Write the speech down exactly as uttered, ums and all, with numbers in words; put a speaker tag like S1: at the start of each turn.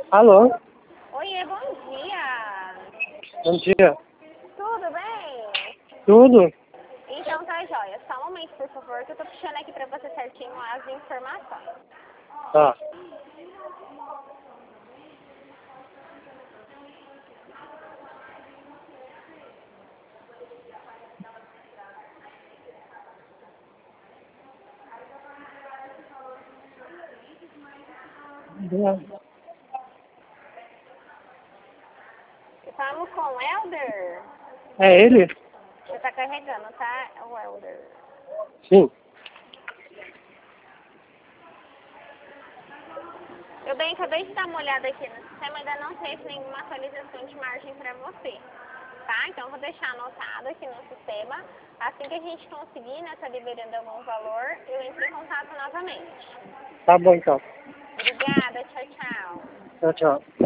S1: Alô?
S2: Oiê, bom dia.
S1: Bom dia.
S2: Tudo bem?
S1: Tudo?
S2: Então tá jóia. Só um momento, por favor, que eu tô puxando aqui pra você certinho as informações.
S1: Tá.
S2: Estamos com o Helder.
S1: É ele?
S2: Você tá carregando, tá? O Helder.
S1: Sim.
S2: Eu bem, acabei de dar uma olhada aqui no sistema, ainda não teve nenhuma atualização de margem pra você. Tá? Então eu vou deixar anotado aqui no sistema. Assim que a gente conseguir, né, tá liberando algum valor, eu entro em contato novamente.
S1: Tá bom então.
S2: Obrigada, tchau, tchau.
S1: Tchau, tchau.